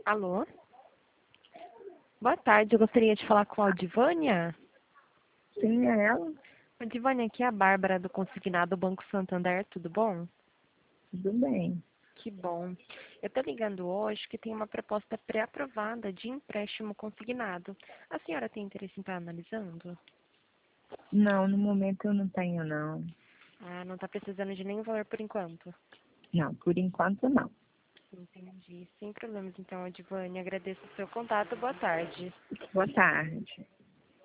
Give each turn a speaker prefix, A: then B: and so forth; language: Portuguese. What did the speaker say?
A: Alô? Boa tarde, eu gostaria de falar com a Odivânia.
B: Sim, é ela?
A: Odivânia, aqui é a Bárbara do Consignado Banco Santander, tudo bom?
B: Tudo bem.
A: Que bom. Eu estou ligando hoje que tem uma proposta pré-aprovada de empréstimo consignado. A senhora tem interesse em estar analisando?
B: Não, no momento eu não tenho, não.
A: Ah, não está precisando de nenhum valor por enquanto.
B: Não, por enquanto não.
A: Entendi. Sem problemas então, Odivânia. Agradeço o seu contato. Boa tarde.
B: Boa tarde.